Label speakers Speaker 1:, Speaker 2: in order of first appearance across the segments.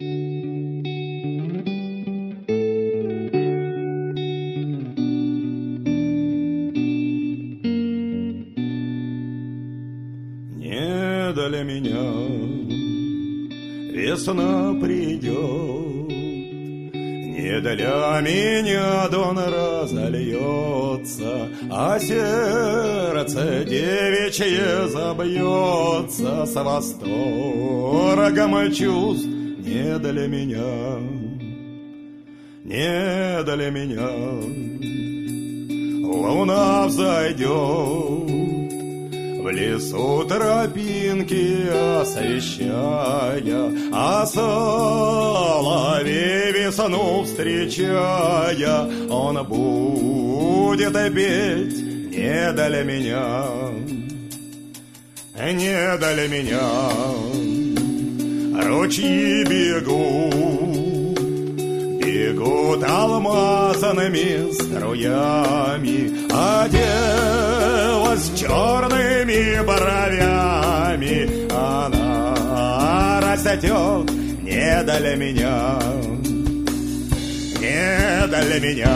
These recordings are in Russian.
Speaker 1: Не для меня весна придет, не для меня дон разольется, а сердце девичье забьется с восторгом чувств. Не для меня, не для меня луна взойдет, в лесу тропинки освещая, а соловей весну встречая, он будет петь не для меня, не для меня. Ручьи бегут, бегут алмазными струями, а дева с черными бровями, она растет не для меня, не для меня.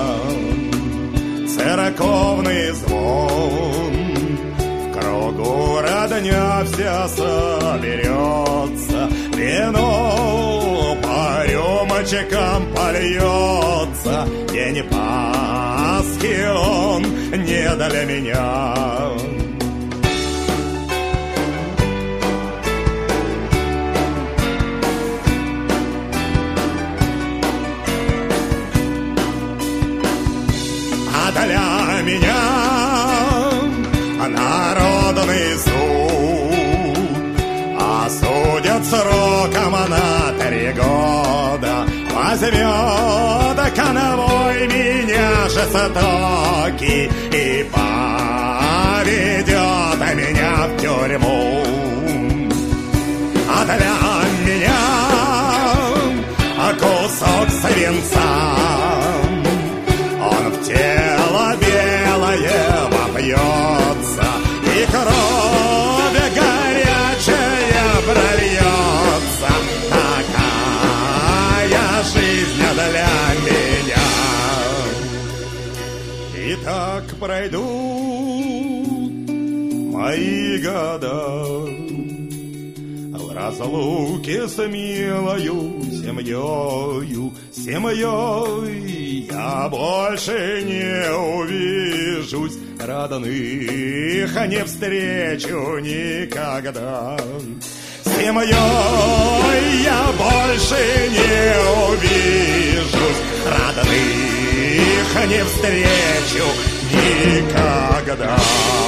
Speaker 1: Церковный звон, в кругу родня вся соберется, вино по рюмочкам польется. День Пасхи он не для меня. А для меня народный суд осудят сроком на 3 года. Возьмет конвой меня жестоки и поведет меня в тюрьму. А для меня кусок свинца, он в тело белое вопьется, и кровь горячая прольется. Такая жизнь для меня. И так пройдут мои года в разлуке с милою семьёю. Семьей я больше не увижусь, родных не встречу никогда. Семьей я больше не увижусь, родных не встречу никогда.